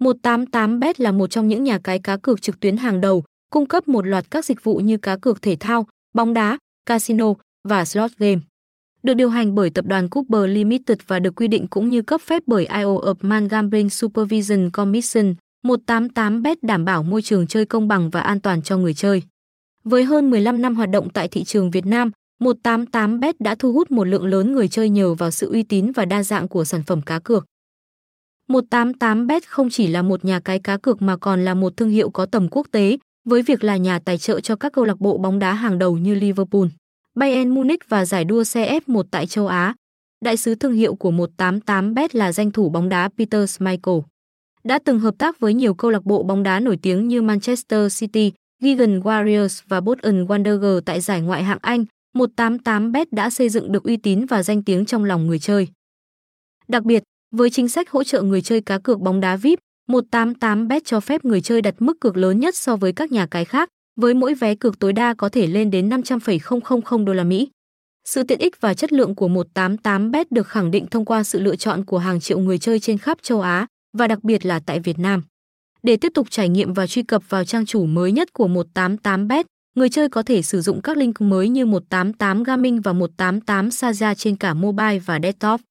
188bet là một trong những nhà cái cá cược trực tuyến hàng đầu, cung cấp một loạt các dịch vụ như cá cược thể thao, bóng đá, casino và slot game. Được điều hành bởi tập đoàn Cooper Limited và được quy định cũng như cấp phép bởi Isle of Man Gambling Supervision Commission, 188bet đảm bảo môi trường chơi công bằng và an toàn cho người chơi. Với hơn 15 năm hoạt động tại thị trường Việt Nam, 188bet đã thu hút một lượng lớn người chơi nhờ vào sự uy tín và đa dạng của sản phẩm cá cược. 188bet không chỉ là một nhà cái cá cược mà còn là một thương hiệu có tầm quốc tế, với việc là nhà tài trợ cho các câu lạc bộ bóng đá hàng đầu như Liverpool, Bayern Munich và giải đua xe F1 tại châu Á. Đại sứ thương hiệu của 188bet là danh thủ bóng đá Peter Schmeichel. Đã từng hợp tác với nhiều câu lạc bộ bóng đá nổi tiếng như Manchester City, Wigan Warriors và Bolton Wanderers tại giải Ngoại hạng Anh. 188bet đã xây dựng được uy tín và danh tiếng trong lòng người chơi. Đặc biệt, với chính sách hỗ trợ người chơi cá cược bóng đá VIP, 188bet cho phép người chơi đặt mức cược lớn nhất so với các nhà cái khác, với mỗi vé cược tối đa có thể lên đến 500,000 đô la Mỹ. Sự tiện ích và chất lượng của 188bet được khẳng định thông qua sự lựa chọn của hàng triệu người chơi trên khắp châu Á và đặc biệt là tại Việt Nam. Để tiếp tục trải nghiệm và truy cập vào trang chủ mới nhất của 188bet, người chơi có thể sử dụng các link mới như 188 Gaming và 188 Saja trên cả mobile và desktop.